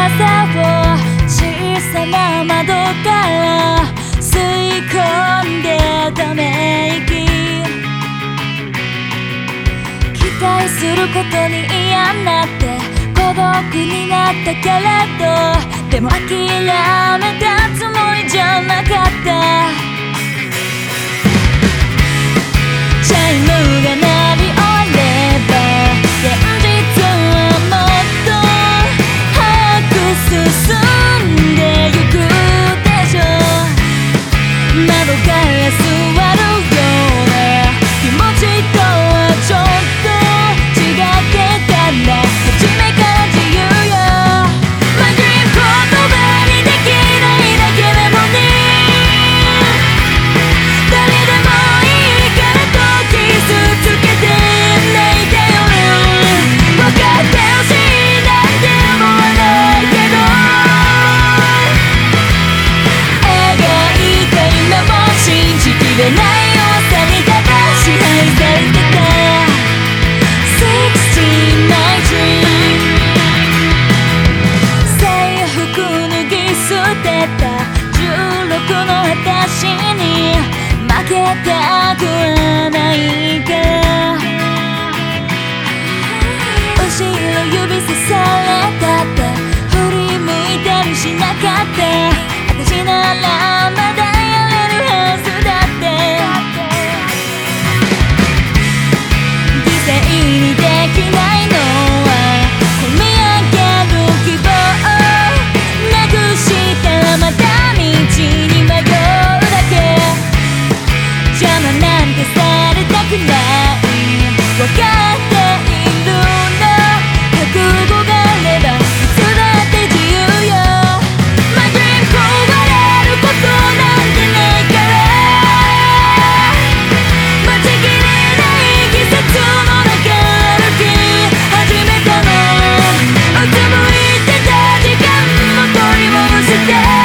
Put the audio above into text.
さを小さな窓から吸い込んでため息、期待することに嫌になって孤独になったけれど、でも諦めたつもりじゃなかった。チャイムが鳴り終われば現実はもっと早く進んでゆくでしょう。窓から座るような気持ちとはちょっと違ってたんだ。初めから自由よ My dream 言葉にできないだけなのに、誰でもいいからと傷つけて泣いてよね。分かってほしいなんて思わないけど、描いた今も信じきれない弱さにただ支配されてた。16 my dream 制服脱ぎ捨てた16の私に負けたくはないから、後ろ指さされたって振り向いたりしなかった。私ならまだやれるはずだって。犠牲にできないのは込み上げる希望、なくしたらまた道に迷うだけ。邪魔なんてされたくない、分かっているの。覚悟があればいつだって自由よ My dream 壊れることなんてないから、待ちきれない季節の中歩き始めたの。うつむいてた時間も取り戻して